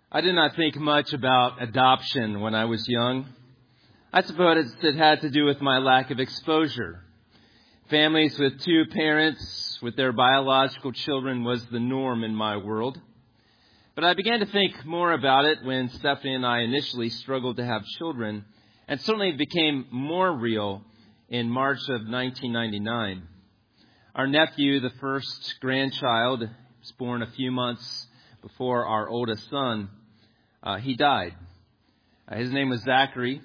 I did not think much about adoption when I was young. I suppose it had to do with my lack of exposure. Families with two parents with their biological children was the norm in my world. But I began to think more about it when Stephanie and I initially struggled to have children, and certainly it became more real in March of 1999. Our nephew, the first grandchild, was born a few months before our oldest son. He died. His name was Zachary.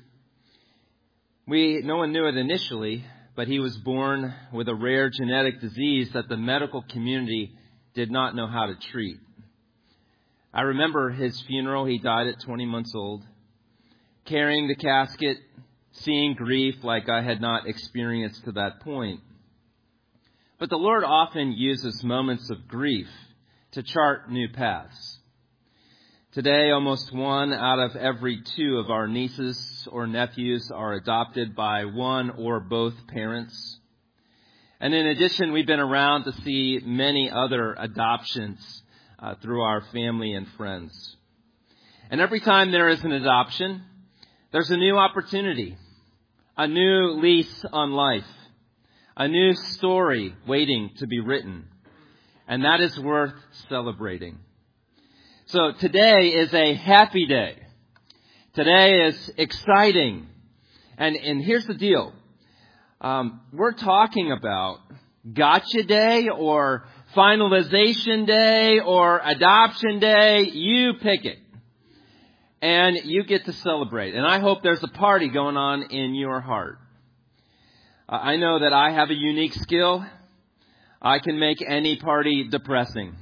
No one knew it initially, but he was born with a rare genetic disease that the medical community did not know how to treat. I remember his funeral. He died at 20 months old. Carrying the casket, seeing grief like I had not experienced to that point. But the Lord often uses moments of grief to chart new paths. Today, almost one out of every two of our nieces or nephews are adopted by one or both parents. And in addition, we've been around to see many other adoptions through our family and friends. And every time there is an adoption, there's a new opportunity, a new lease on life, a new story waiting to be written. And that is worth celebrating. So today is a happy day. Today is exciting. And here's the deal. We're talking about gotcha day or finalization day or adoption day. You pick it. And you get to celebrate. And I hope there's a party going on in your heart. I know that I have a unique skill. I can make any party depressing.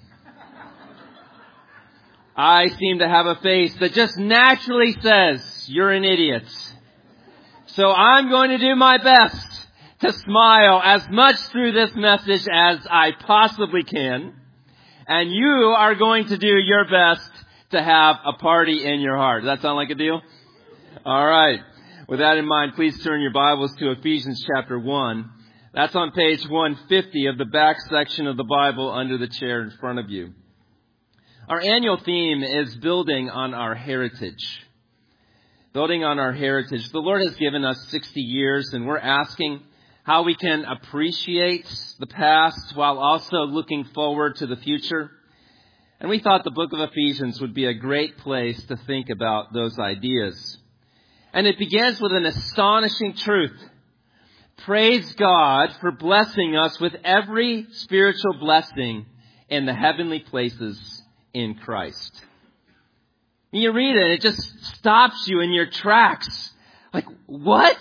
I seem to have a face that just naturally says, you're an idiot. So I'm going to do my best to smile as much through this message as I possibly can. And you are going to do your best to have a party in your heart. Does that sound like a deal? All right. With that in mind, please turn your Bibles to Ephesians chapter 1. That's on page 150 of the back section of the Bible under the chair in front of you. Our annual theme is building on our heritage. Building on our heritage. The Lord has given us 60 years, and we're asking how we can appreciate the past while also looking forward to the future. And we thought the book of Ephesians would be a great place to think about those ideas. And it begins with an astonishing truth. Praise God for blessing us with every spiritual blessing in the heavenly places in Christ. When you read it, it just stops you in your tracks. Like, what?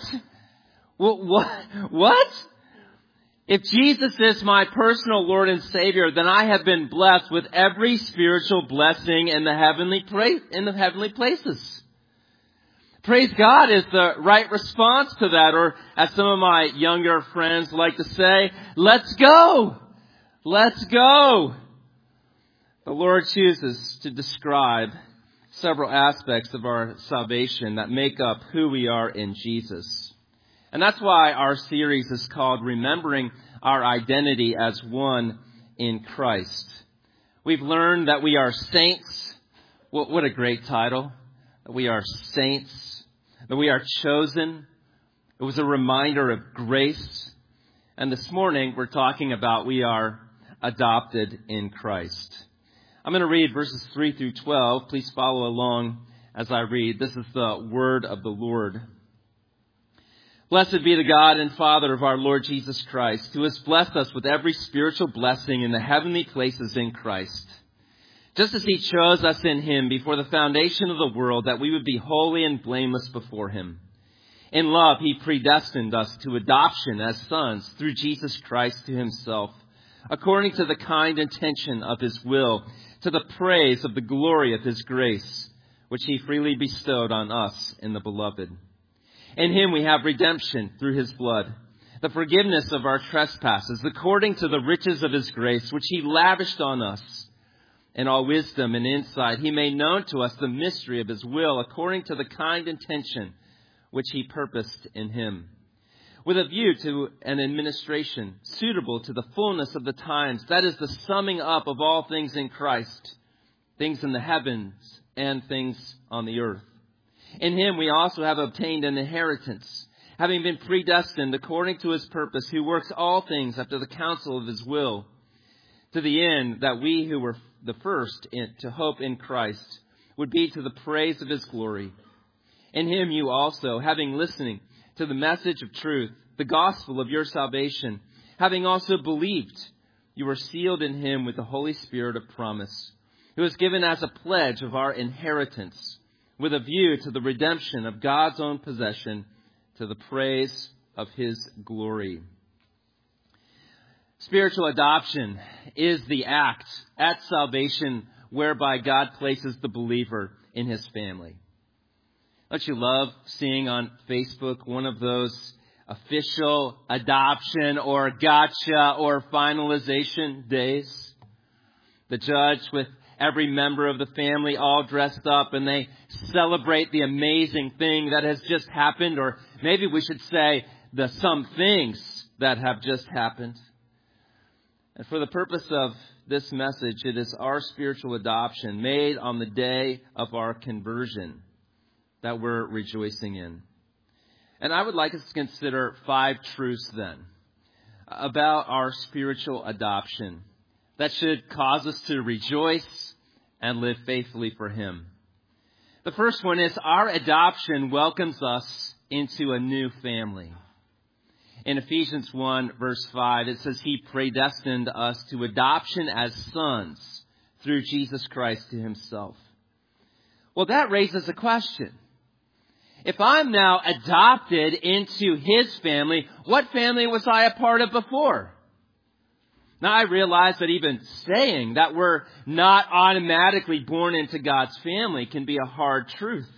What? If Jesus is my personal Lord and Savior, then I have been blessed with every spiritual blessing in the heavenly places. Praise God is the right response to that, or as some of my younger friends like to say, let's go. Let's go. The Lord chooses to describe several aspects of our salvation that make up who we are in Jesus. And that's why our series is called Remembering Our Identity as One in Christ. We've learned that we are saints. What a great title. That we are saints. That we are chosen. It was a reminder of grace. And this morning we're talking about we are adopted in Christ. I'm going to read verses 3 through 12. Please follow along as I read. This is the word of the Lord. Blessed be the God and Father of our Lord Jesus Christ, who has blessed us with every spiritual blessing in the heavenly places in Christ. Just as He chose us in Him before the foundation of the world, that we would be holy and blameless before Him. In love, He predestined us to adoption as sons through Jesus Christ to Himself, according to the kind intention of His will, to the praise of the glory of His grace, which He freely bestowed on us in the Beloved. In Him we have redemption through His blood, the forgiveness of our trespasses, according to the riches of His grace, which He lavished on us. In all wisdom and insight, He made known to us the mystery of His will, according to the kind intention which He purposed in Him, with a view to an administration suitable to the fullness of the times. That is the summing up of all things in Christ, things in the heavens and things on the earth. In him we also have obtained an inheritance, having been predestined according to his purpose, who works all things after the counsel of his will, to the end that we who were the first to hope in Christ would be to the praise of his glory. In him you also, having listening to the message of truth, the gospel of your salvation, having also believed, you were sealed in him with the Holy Spirit of promise, who was given as a pledge of our inheritance, with a view to the redemption of God's own possession, to the praise of his glory. Spiritual adoption is the act at salvation whereby God places the believer in his family. Don't you love seeing on Facebook one of those official adoption or gotcha or finalization days? The judge with every member of the family all dressed up, and they celebrate the amazing thing that has just happened, or maybe we should say the some things that have just happened. And for the purpose of this message, it is our spiritual adoption made on the day of our conversion that we're rejoicing in. And I would like us to consider 5 truths then about our spiritual adoption that should cause us to rejoice and live faithfully for him. The first one is our adoption welcomes us into a new family. In Ephesians 1, verse 5, it says, he predestined us to adoption as sons through Jesus Christ to himself. Well, that raises a question. If I'm now adopted into his family, what family was I a part of before? Now, I realize that even saying that we're not automatically born into God's family can be a hard truth.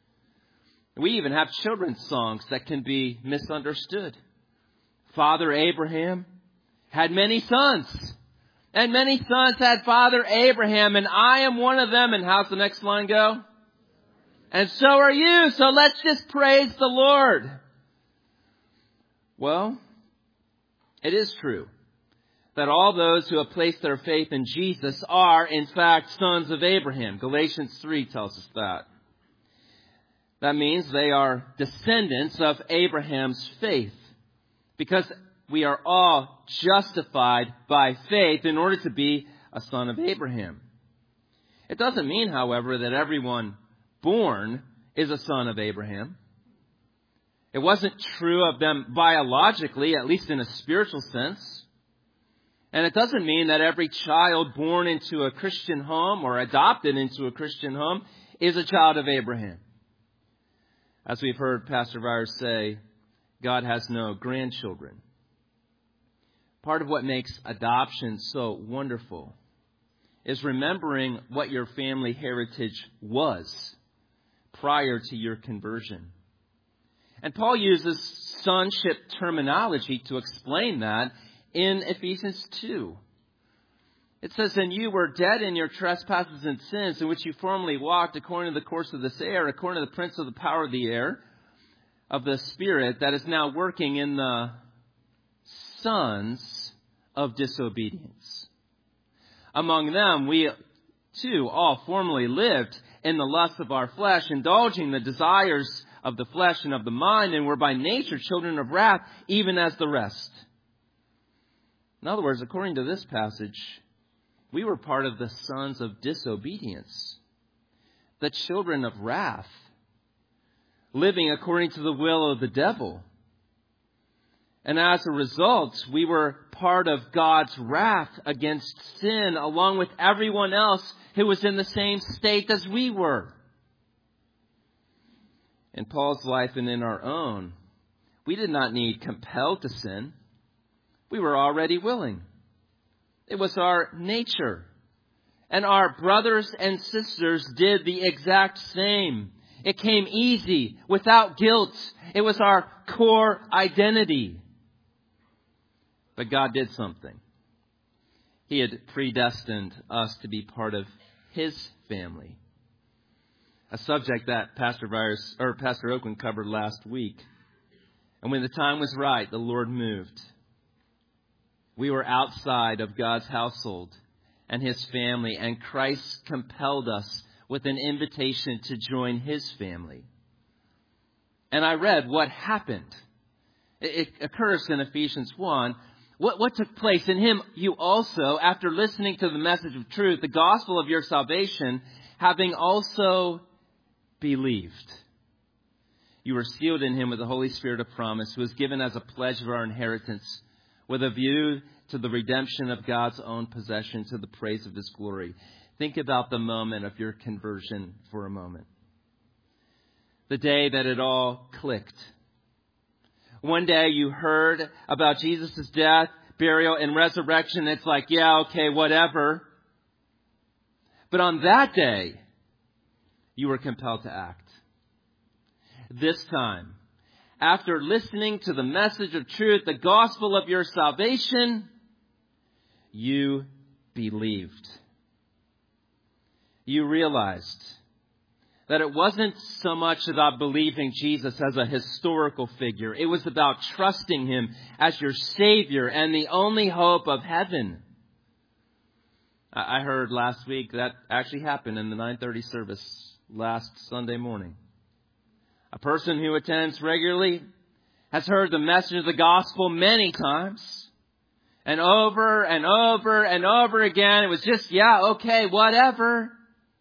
We even have children's songs that can be misunderstood. Father Abraham had many sons, and many sons had Father Abraham, and I am one of them. And how's the next line go? And so are you. So let's just praise the Lord. Well, it is true that all those who have placed their faith in Jesus are, in fact, sons of Abraham. Galatians 3 tells us that. That means they are descendants of Abraham's faith, because we are all justified by faith in order to be a son of Abraham. It doesn't mean, however, that everyone born is a son of Abraham. It wasn't true of them biologically, at least in a spiritual sense. And it doesn't mean that every child born into a Christian home or adopted into a Christian home is a child of Abraham. As we've heard Pastor Byers say, God has no grandchildren. Part of what makes adoption so wonderful is remembering what your family heritage was prior to your conversion. And Paul uses sonship terminology to explain that in Ephesians 2. It says, and you were dead in your trespasses and sins, in which you formerly walked according to the course of this air, according to the prince of the power of the air, of the Spirit that is now working in the sons of disobedience. Among them, we too all formerly lived in the lust of our flesh, indulging the desires of the flesh and of the mind, and were by nature children of wrath, even as the rest. In other words, according to this passage, we were part of the sons of disobedience, the children of wrath, living according to the will of the devil. And as a result, we were part of God's wrath against sin, along with everyone else who was in the same state as we were. In Paul's life and in our own, we did not need compelled to sin. We were already willing. It was our nature. And our brothers and sisters did the exact same. It came easy, without guilt. It was our core identity. But God did something. He had predestined us to be part of his family. A subject that Pastor Oakland covered last week. And when the time was right, the Lord moved. We were outside of God's household and his family, and Christ compelled us with an invitation to join his family. And I read what happened. It occurs in Ephesians 1. What took place in him? You also, after listening to the message of truth, the gospel of your salvation, having also believed. You were sealed in him with the Holy Spirit of promise, who was given as a pledge of our inheritance, with a view to the redemption of God's own possession, to the praise of his glory. Think about the moment of your conversion for a moment. The day that it all clicked. One day you heard about Jesus' death, burial, and resurrection. It's like, yeah, okay, whatever. But on that day, you were compelled to act. This time, after listening to the message of truth, the gospel of your salvation, you believed. You realized that it wasn't so much about believing Jesus as a historical figure. It was about trusting him as your Savior and the only hope of heaven. I heard last week that actually happened in the 9:30 service last Sunday morning. A person who attends regularly has heard the message of the gospel many times. And over and over and over again, it was just, yeah, okay, whatever.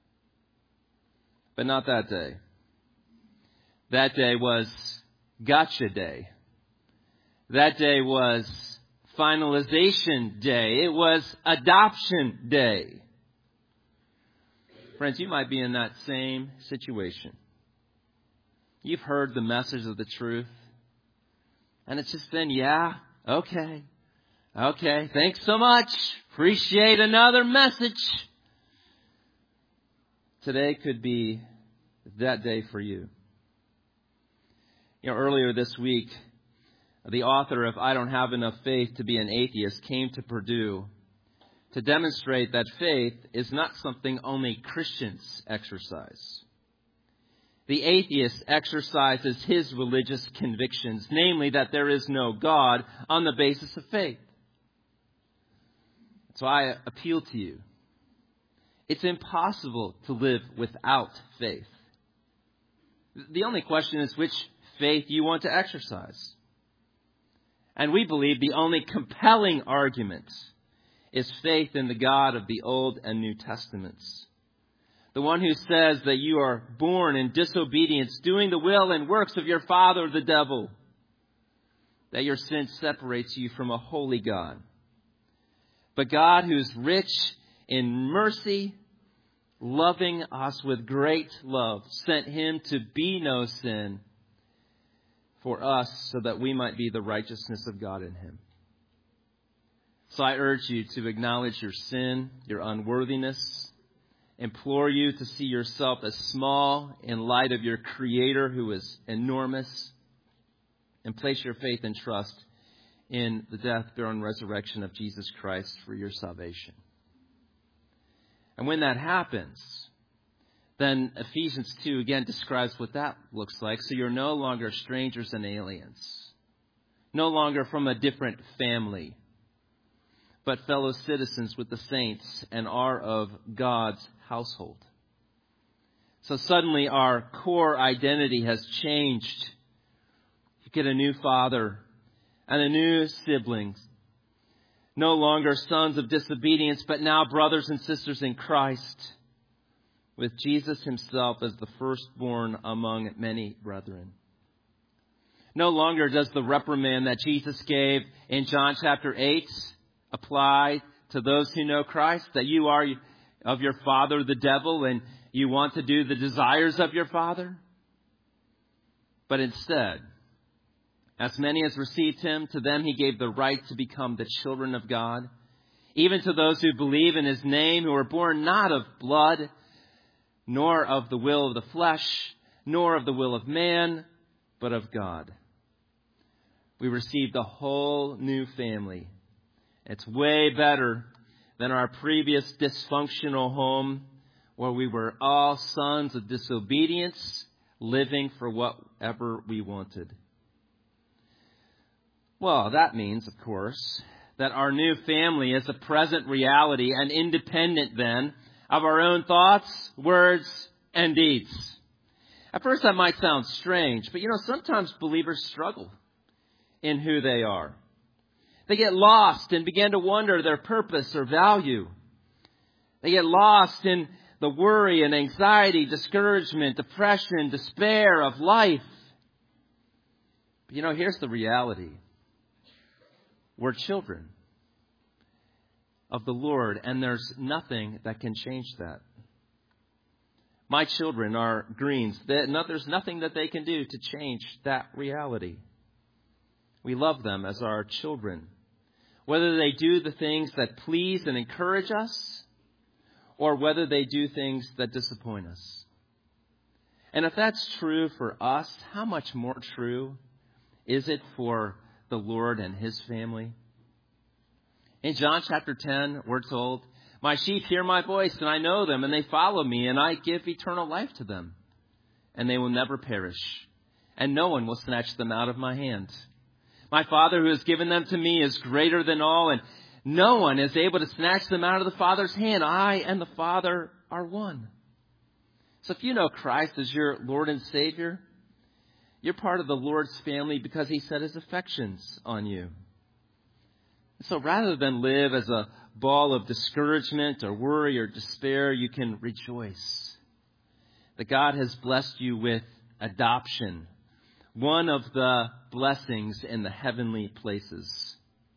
But not that day. That day was gotcha day. That day was finalization day. It was adoption day. Friends, you might be in that same situation. You've heard the message of the truth. And it's just been, yeah, okay, thanks so much. Appreciate another message. Today could be that day for you. Earlier this week, the author of I Don't Have Enough Faith to Be an Atheist came to Purdue to demonstrate that faith is not something only Christians exercise. The atheist exercises his religious convictions, namely that there is no God, on the basis of faith. So I appeal to you. It's impossible to live without faith. The only question is which faith you want to exercise. And we believe the only compelling argument is faith in the God of the Old and New Testaments. The one who says that you are born in disobedience, doing the will and works of your father, the devil. That your sin separates you from a holy God. But God, who's rich in mercy, loving us with great love, sent him to be no sin for us so that we might be the righteousness of God in him. So I urge you to acknowledge your sin, your unworthiness, implore you to see yourself as small in light of your Creator who is enormous, and place your faith and trust in the death, burial, and resurrection of Jesus Christ for your salvation. And when that happens, then Ephesians 2 again describes what that looks like. So you're no longer strangers and aliens, no longer from a different family, but fellow citizens with the saints and are of God's household. So suddenly our core identity has changed. You get a new father and a new siblings. No longer sons of disobedience, but now brothers and sisters in Christ, with Jesus himself as the firstborn among many brethren. No longer does the reprimand that Jesus gave in John chapter 8 apply to those who know Christ, that you are of your father, the devil, and you want to do the desires of your father. But instead, as many as received him, to them he gave the right to become the children of God, even to those who believe in his name, who were born not of blood, nor of the will of the flesh, nor of the will of man, but of God. We received a whole new family. It's way better than our previous dysfunctional home, where we were all sons of disobedience, living for whatever we wanted. Well, that means, of course, that our new family is a present reality and independent then of our own thoughts, words, and deeds. At first that might sound strange, but sometimes believers struggle in who they are. They get lost and begin to wonder their purpose or value. They get lost in the worry and anxiety, discouragement, depression, despair of life. But here's the reality. We're children of the Lord, and there's nothing that can change that. My children are Greens. There's nothing that they can do to change that reality. We love them as our children. Whether they do the things that please and encourage us, or whether they do things that disappoint us. And if that's true for us, how much more true is it for the Lord and His family? In John chapter 10, we're told, "My sheep hear my voice, and I know them, and they follow me, and I give eternal life to them. And they will never perish, and no one will snatch them out of my hand. My Father who has given them to me is greater than all, and no one is able to snatch them out of the Father's hand. I and the Father are one." So if you know Christ as your Lord and Savior, you're part of the Lord's family because He set His affections on you. So rather than live as a ball of discouragement or worry or despair, you can rejoice that God has blessed you with adoption, one of the blessings in the heavenly places.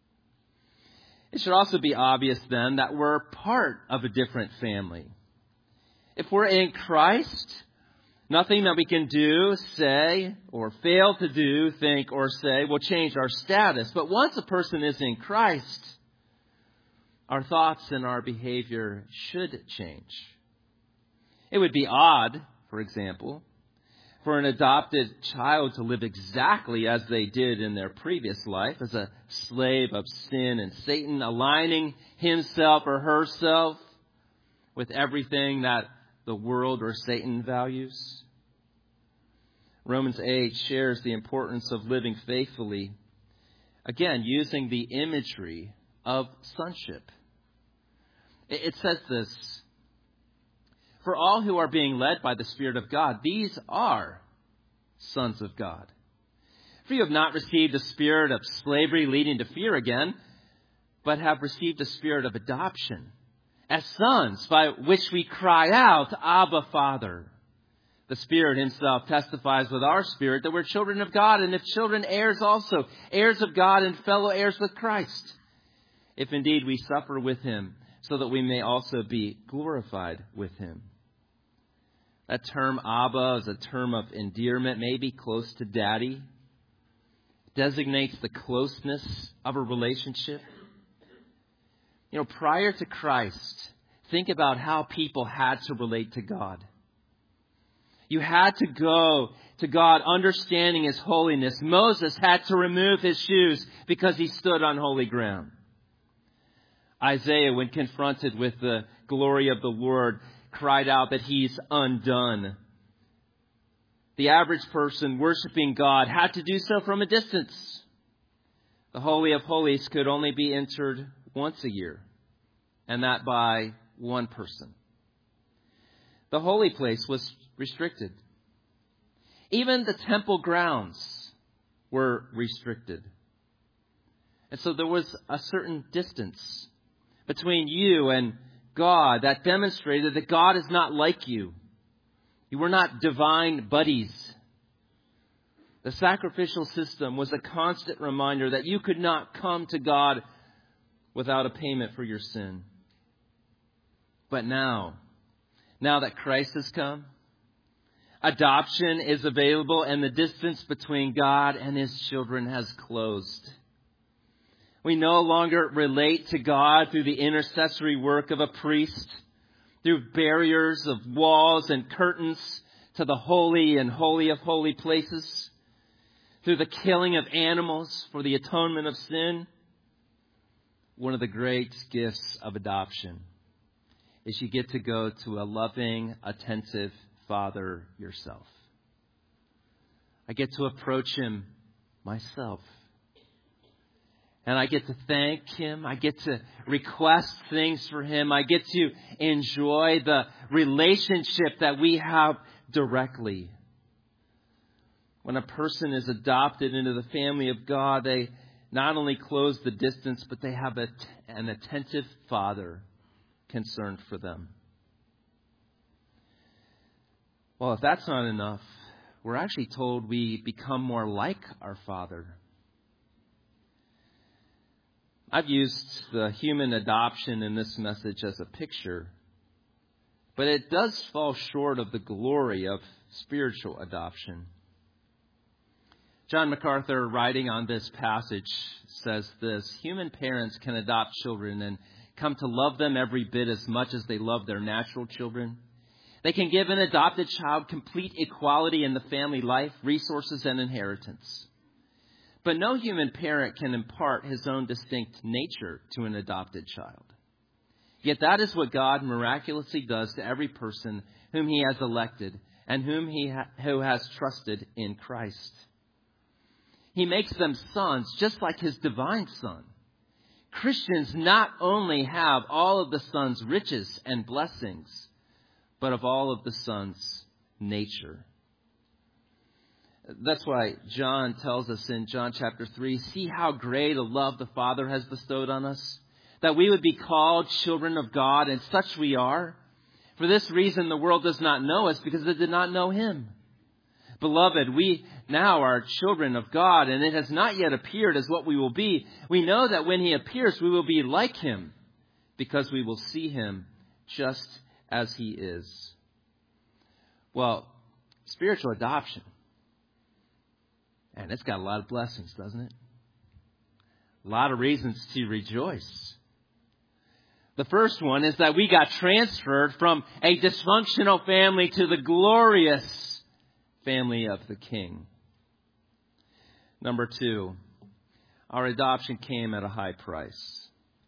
It should also be obvious then that we're part of a different family. If we're in Christ, nothing that we can do, say, or fail to do, think, or say will change our status. But once a person is in Christ, our thoughts and our behavior should change. It would be odd, for example, for an adopted child to live exactly as they did in their previous life, as a slave of sin and Satan, aligning himself or herself with everything that the world or Satan values. Romans 8 shares the importance of living faithfully, again, using the imagery of sonship. It says this: "For all who are being led by the Spirit of God, these are sons of God. For you have not received a spirit of slavery leading to fear again, but have received a spirit of adoption as sons, by which we cry out, Abba, Father." The Spirit Himself testifies with our spirit that we're children of God, and if children, heirs also, heirs of God and fellow heirs with Christ, if indeed we suffer with Him, so that we may also be glorified with Him. That term Abba is a term of endearment, maybe close to daddy. It designates the closeness of a relationship. Prior to Christ, think about how people had to relate to God. You had to go to God understanding His holiness. Moses had to remove his shoes because he stood on holy ground. Isaiah, when confronted with the glory of the Lord, cried out that He's undone. The average person worshiping God had to do so from a distance. The Holy of Holies could only be entered once a year, and that by one person. The holy place was restricted. Even the temple grounds were restricted. And so there was a certain distance between you and God that demonstrated that God is not like you. You were not divine buddies. The sacrificial system was a constant reminder that you could not come to God without a payment for your sin. But now that Christ has come, adoption is available and the distance between God and His children has closed. We no longer relate to God through the intercessory work of a priest, through barriers of walls and curtains to the holy and holy of holy places, through the killing of animals for the atonement of sin. One of the great gifts of adoption is you get to go to a loving, attentive Father yourself. I get to approach Him myself. And I get to thank Him. I get to request things for Him. I get to enjoy the relationship that we have directly. When a person is adopted into the family of God, they not only close the distance, but they have an attentive Father concerned for them. Well, if that's not enough, we're actually told we become more like our Father. I've used the human adoption in this message as a picture, but it does fall short of the glory of spiritual adoption. John MacArthur, writing on this passage, says this: human parents can adopt children and come to love them every bit as much as they love their natural children. They can give an adopted child complete equality in the family life, resources, and inheritance. But no human parent can impart his own distinct nature to an adopted child. Yet that is what God miraculously does to every person whom He has elected and who has trusted in Christ. He makes them sons just like His divine Son. Christians not only have all of the Son's riches and blessings, but of all of the Son's nature. That's why John tells us in John chapter 3, see how great a love the Father has bestowed on us, that we would be called children of God, and such we are. For this reason, the world does not know us, because it did not know Him. Beloved, we now are children of God, and it has not yet appeared as what we will be. We know that when He appears, we will be like Him, because we will see Him just as He is. Well, spiritual adoption. And it's got a lot of blessings, doesn't it? A lot of reasons to rejoice. The first one is that we got transferred from a dysfunctional family to the glorious family of the King. Number two, our adoption came at a high price.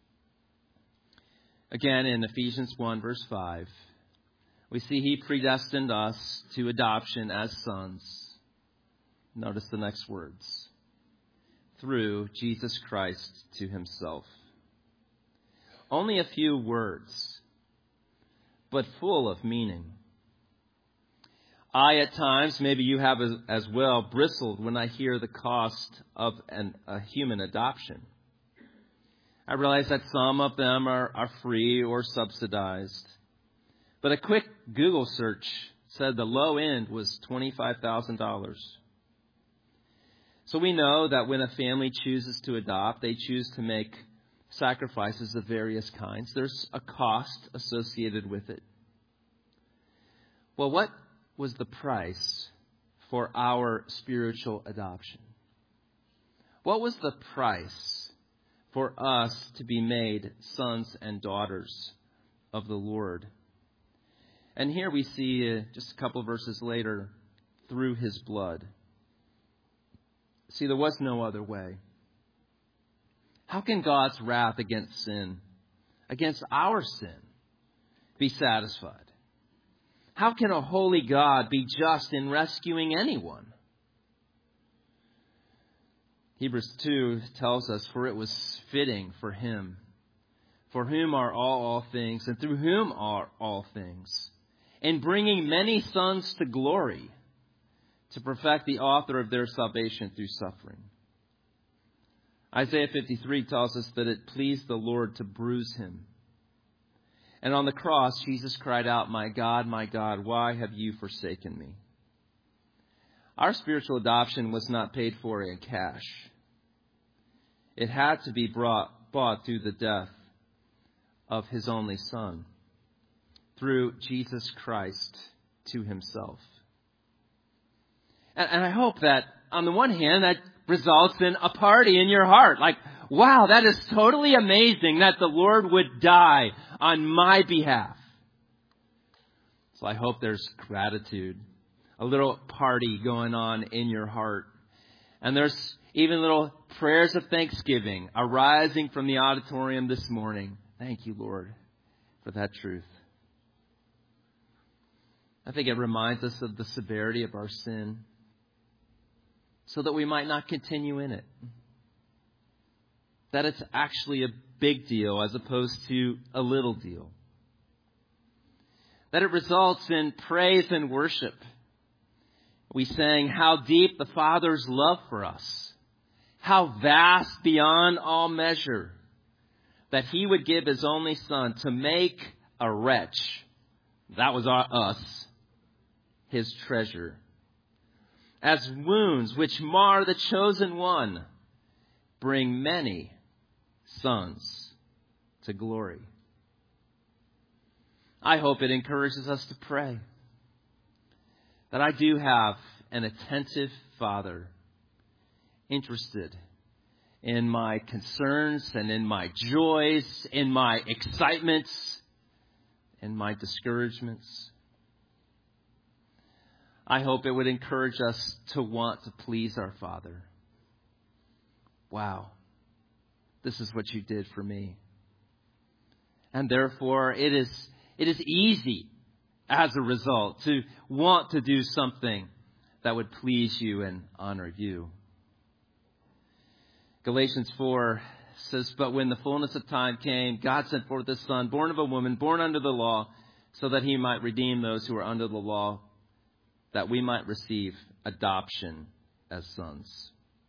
Again, in Ephesians 1, verse 5, we see He predestined us to adoption as sons. Notice the next words. Through Jesus Christ to Himself. Only a few words, but full of meaning. I, at times, maybe you have as well, bristled when I hear the cost of a human adoption. I realize that some of them are free or subsidized. But a quick Google search said the low end was $25,000. So we know that when a family chooses to adopt, they choose to make sacrifices of various kinds. There's a cost associated with it. Well, what was the price for our spiritual adoption? What was the price for us to be made sons and daughters of the Lord? And here we see just a couple of verses later, through His blood. See, there was no other way. How can God's wrath against sin, against our sin, be satisfied? How can a holy God be just in rescuing anyone? Hebrews 2 tells us, for it was fitting for Him, for whom are all things, and through whom are all things, in bringing many sons to glory, to perfect the author of their salvation through suffering. Isaiah 53 tells us that it pleased the Lord to bruise Him. And on the cross, Jesus cried out, my God, why have you forsaken me? Our spiritual adoption was not paid for in cash. It had to be bought through the death of His only Son, through Jesus Christ to Himself. And I hope that, on the one hand, that results in a party in your heart. Like, wow, that is totally amazing that the Lord would die on my behalf. So I hope there's gratitude, a little party going on in your heart. And there's even little prayers of thanksgiving arising from the auditorium this morning. Thank you, Lord, for that truth. I think it reminds us of the severity of our sin, so that we might not continue in it. that it's actually a big deal as opposed to a little deal. That it results in praise and worship. We sang how deep the Father's love for us, how vast beyond all measure, that He would give His only Son to make a wretch, that was us, His treasure. As wounds which mar the chosen one, bring many sons to glory. I hope it encourages us to pray that I do have an attentive Father interested in my concerns and in my joys, in my excitements, in my discouragements. I hope it would encourage us to want to please our Father. Wow, this is what you did for me. And therefore, it is easy as a result to want to do something that would please you and honor you. Galatians 4 says, "But when the fullness of time came, God sent forth His Son, born of a woman, born under the law, so that He might redeem those who are under the law, that we might receive adoption as sons."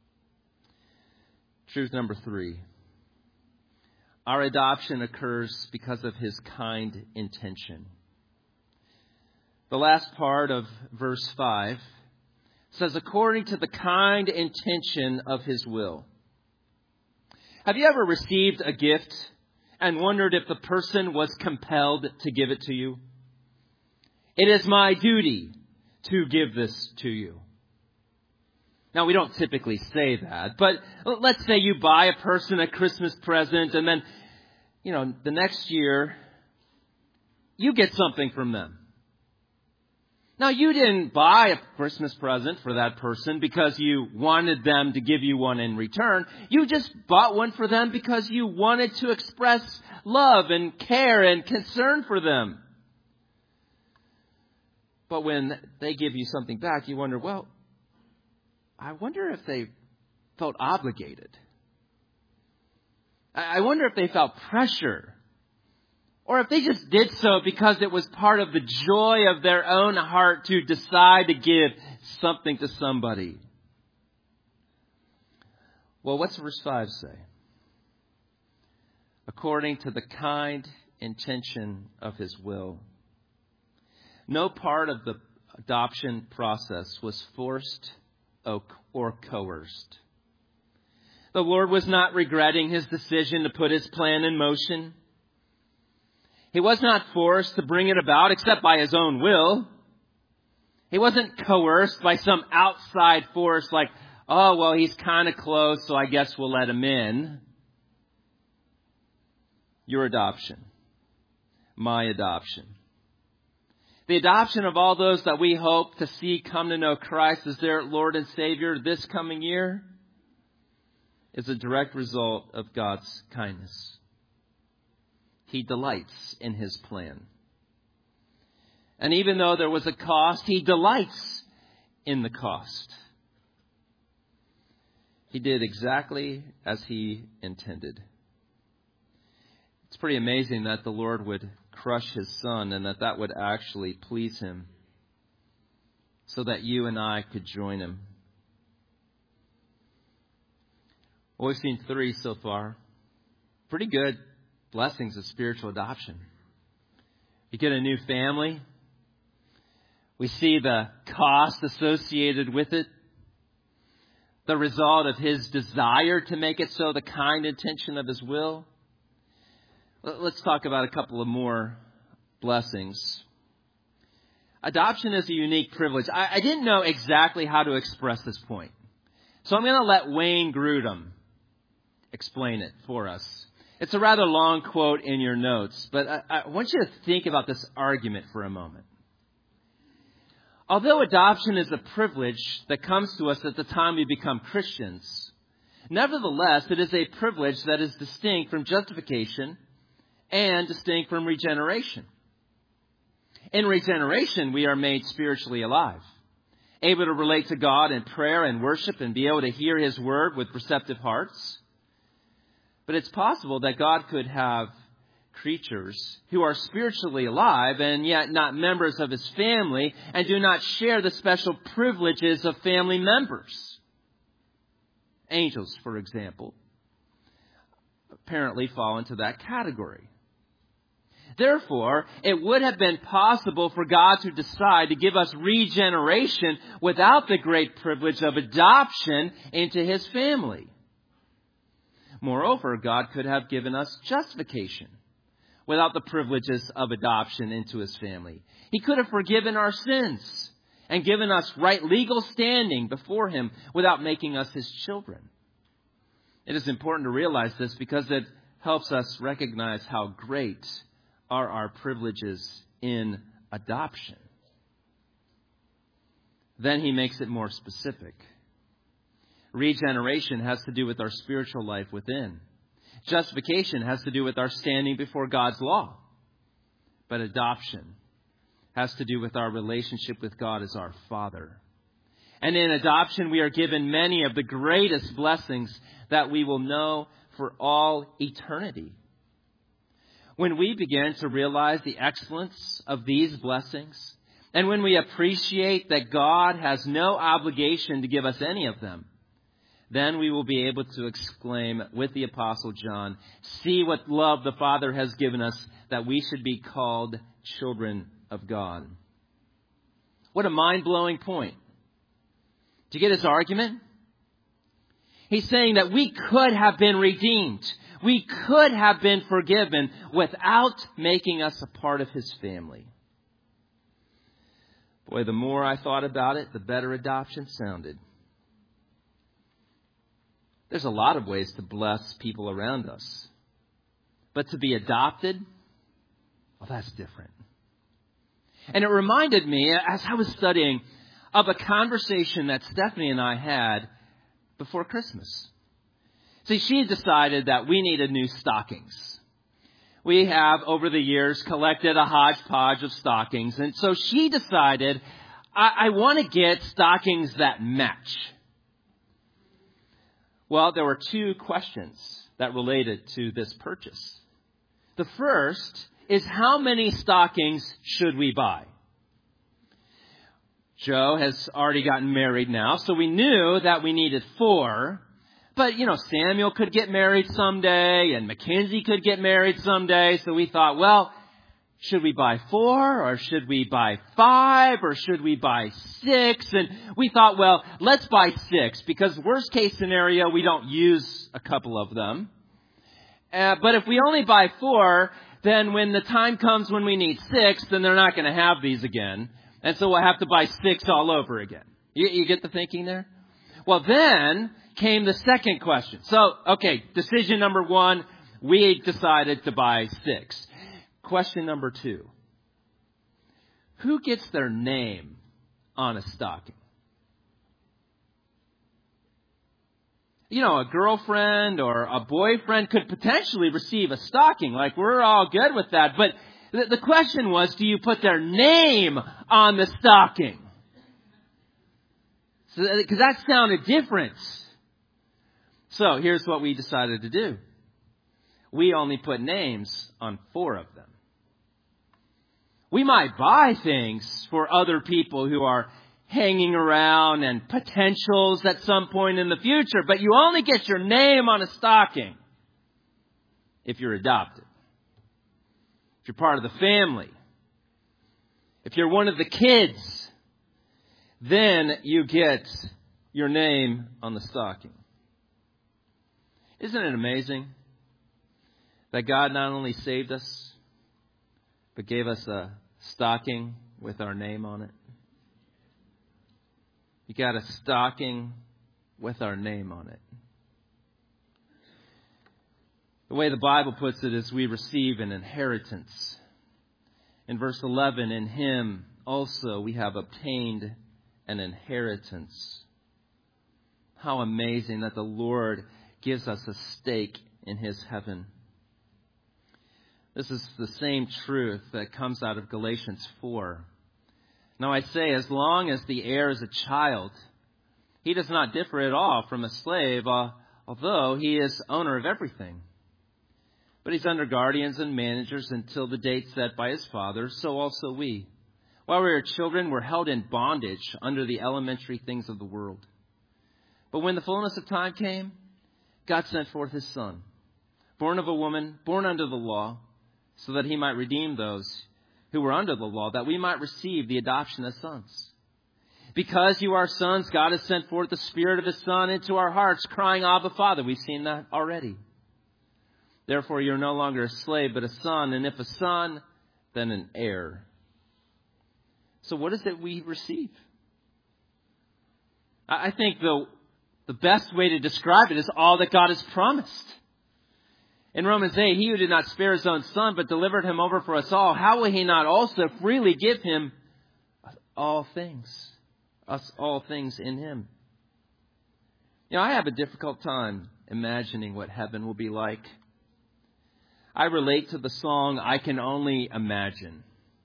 Truth number 3. Our adoption occurs because of His kind intention. The last part of verse 5 says, according to the kind intention of His will. Have you ever received a gift and wondered if the person was compelled to give it to you? It is my duty to give this to you. Now, we don't typically say that, but let's say you buy a person a Christmas present and then, the next year you get something from them. Now, you didn't buy a Christmas present for that person because you wanted them to give you one in return. You just bought one for them because you wanted to express love and care and concern for them. But when they give you something back, you wonder, well, I wonder if they felt obligated. I wonder if they felt pressure. Or if they just did so because it was part of the joy of their own heart to decide to give something to somebody. Well, what's verse 5 say? According to the kind intention of His will. No part of the adoption process was forced or coerced. The Lord was not regretting His decision to put His plan in motion. He was not forced to bring it about except by His own will. He wasn't coerced by some outside force like, oh, well, he's kind of close, so I guess we'll let him in. Your adoption. My adoption. The adoption of all those that we hope to see come to know Christ as their Lord and Savior this coming year is a direct result of God's kindness. He delights in His plan. And even though there was a cost, He delights in the cost. He did exactly as He intended. It's pretty amazing that the Lord would crush His Son and that would actually please Him so that you and I could join Him. Well, we've seen 3 so far. Pretty good blessings of spiritual adoption. You get a new family. We see the cost associated with it. The result of His desire to make it so, the kind intention of His will. Let's talk about a couple of more blessings. Adoption is a unique privilege. I didn't know exactly how to express this point. So I'm going to let Wayne Grudem explain it for us. It's a rather long quote in your notes, but I want you to think about this argument for a moment. Although adoption is a privilege that comes to us at the time we become Christians, nevertheless, it is a privilege that is distinct from justification and distinct from regeneration. In regeneration, we are made spiritually alive, able to relate to God in prayer and worship and be able to hear His word with receptive hearts. But it's possible that God could have creatures who are spiritually alive and yet not members of his family and do not share the special privileges of family members. Angels, for example, apparently fall into that category. Therefore, it would have been possible for God to decide to give us regeneration without the great privilege of adoption into his family. Moreover, God could have given us justification without the privileges of adoption into his family. He could have forgiven our sins and given us right legal standing before him without making us his children. It is important to realize this because it helps us recognize how great are our privileges in adoption. Then he makes it more specific. Regeneration has to do with our spiritual life within. Justification has to do with our standing before God's law. But adoption has to do with our relationship with God as our Father. And in adoption, we are given many of the greatest blessings that we will know for all eternity. When we begin to realize the excellence of these blessings, and when we appreciate that God has no obligation to give us any of them, then we will be able to exclaim with the Apostle John, "See what love the Father has given us, that we should be called children of God." What a mind-blowing point. Do you get his argument? He's saying that we could have been redeemed. We could have been forgiven without making us a part of his family. Boy, the more I thought about it, the better adoption sounded. There's a lot of ways to bless people around us. But to be adopted, well, that's different. And it reminded me, as I was studying, of a conversation that Stephanie and I had before Christmas. See, she decided that we needed new stockings. We have, over the years, collected a hodgepodge of stockings. And so she decided, I want to get stockings that match. Well, there were two questions that related to this purchase. The first is, how many stockings should we buy? Joe has already gotten married now, so we knew that we needed 4. But, Samuel could get married someday, and Mackenzie could get married someday. So we thought, well, should we buy 4, or should we buy 5, or should we buy 6? And we thought, well, let's buy 6, because worst case scenario, we don't use a couple of them. But if we only buy 4, then when the time comes when we need 6, then they're not going to have these again. And so we'll have to buy 6 all over again. You get the thinking there? Well, then came the second question. So, okay, decision number 1, we decided to buy 6. Question number 2. Who gets their name on a stocking? A girlfriend or a boyfriend could potentially receive a stocking. Like, we're all good with that. But the question was, do you put their name on the stocking? Because that sounded different. So here's what we decided to do. We only put names on 4 of them. We might buy things for other people who are hanging around and potentials at some point in the future, but you only get your name on a stocking if you're adopted. If you're part of the family. If you're one of the kids, then you get your name on the stocking. Isn't it amazing that God not only saved us, but gave us a stocking with our name on it? You got a stocking with our name on it. The way the Bible puts it is we receive an inheritance. In verse 11, in him also we have obtained an inheritance. How amazing that the Lord gives us a stake in his heaven. This is the same truth that comes out of Galatians 4. Now I say, as long as the heir is a child, he does not differ at all from a slave, although he is owner of everything. But he's under guardians and managers until the date set by his Father, so also we. While we were children, we're held in bondage under the elementary things of the world. But when the fullness of time came, God sent forth his Son, born of a woman, born under the law, so that he might redeem those who were under the law, that we might receive the adoption as sons. Because you are sons, God has sent forth the Spirit of his Son into our hearts, crying, Abba, Father. We've seen that already. Therefore, you're no longer a slave, but a son. And if a son, then an heir. So what is it we receive? I think the best way to describe it is all that God has promised. In Romans 8, he who did not spare his own Son, but delivered him over for us all, how will he not also freely give him all things? Us all things in him. I have a difficult time imagining what heaven will be like. I relate to the song, I Can Only Imagine.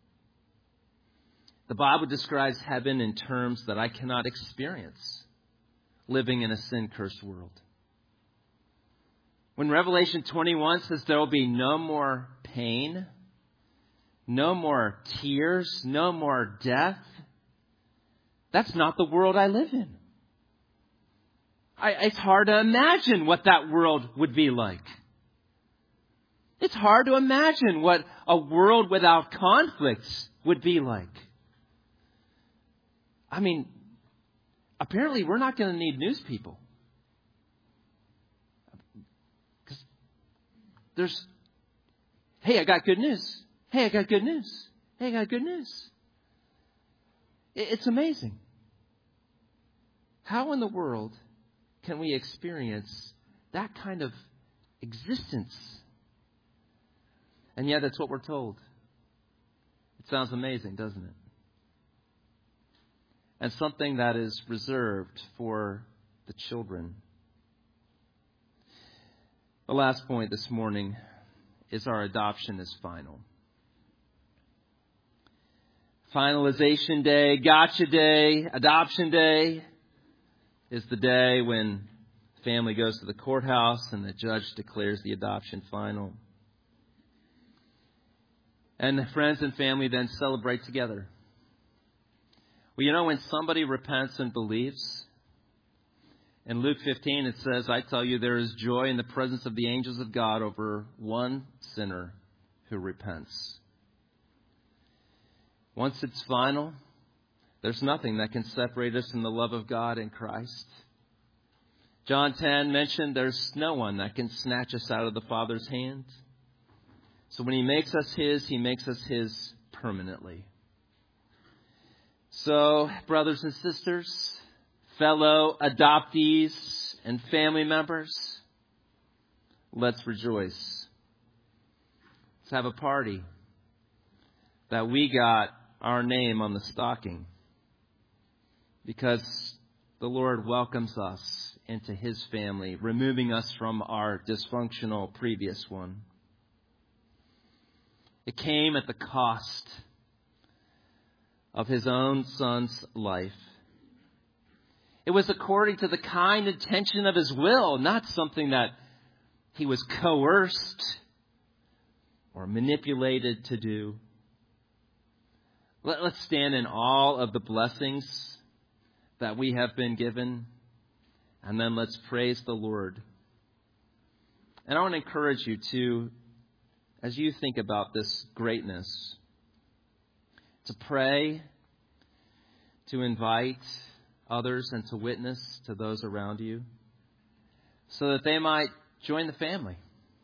The Bible describes heaven in terms that I cannot experience living in a sin-cursed world. When Revelation 21 says there will be no more pain, no more tears, no more death, that's not the world I live in. It's hard to imagine what that world would be like. It's hard to imagine what a world without conflicts would be like. Apparently we're not going to need news people. Because hey, I got good news. Hey, I got good news. Hey, I got good news. It's amazing. How in the world can we experience that kind of existence? And yet that's what we're told. It sounds amazing, doesn't it? And something that is reserved for the children. The last point this morning is our adoption is final. Finalization day, gotcha day, adoption day is the day when the family goes to the courthouse and the judge declares the adoption final. And the friends and family then celebrate together. Well, when somebody repents and believes, in Luke 15 it says, I tell you, there is joy in the presence of the angels of God over one sinner who repents. Once it's final, there's nothing that can separate us from the love of God in Christ. John 10 mentioned there's no one that can snatch us out of the Father's hand. So when he makes us his permanently. So, brothers and sisters, fellow adoptees and family members, let's rejoice. Let's have a party that we got our name on the stocking because the Lord welcomes us into his family, removing us from our dysfunctional previous one. It came at the cost of his own Son's life. It was according to the kind intention of his will, not something that he was coerced or manipulated to do. Let's stand in all of the blessings that we have been given, and then let's praise the Lord. And I want to encourage you to, as you think about this greatness, to pray, to invite others, and to witness to those around you so that they might join the family.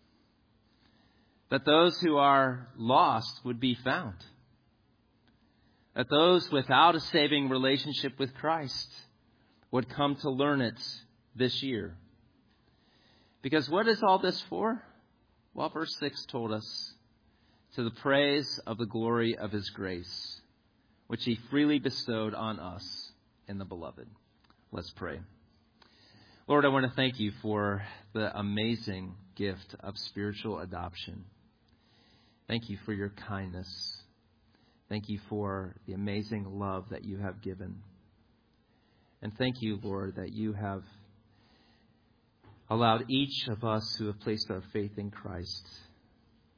That those who are lost would be found. That those without a saving relationship with Christ would come to learn it this year. Because what is all this for? Well, verse 6 told us, to the praise of the glory of his grace, which he freely bestowed on us in the beloved. Let's pray. Lord, I want to thank you for the amazing gift of spiritual adoption. Thank you for your kindness. Thank you for the amazing love that you have given. And thank you, Lord, that you have allowed each of us who have placed our faith in Christ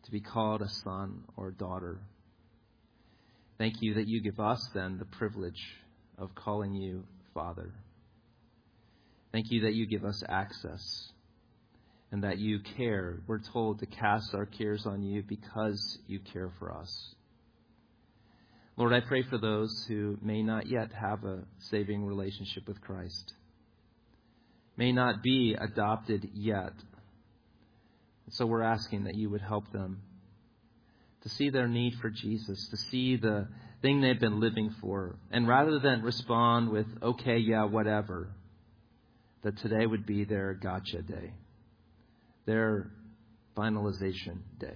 to be called a son or daughter. Thank you that you give us then the privilege of calling you Father. Thank you that you give us access and that you care. We're told to cast our cares on you because you care for us. Lord, I pray for those who may not yet have a saving relationship with Christ, may not be adopted yet. So we're asking that you would help them to see their need for Jesus, to see the thing they've been living for. And rather than respond with, okay, yeah, whatever, that today would be their gotcha day, their finalization day.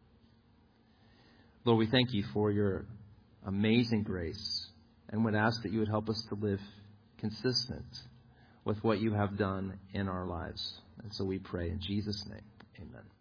Lord, we thank you for your amazing grace and would ask that you would help us to live consistent with what you have done in our lives. And so we pray in Jesus' name. Amen.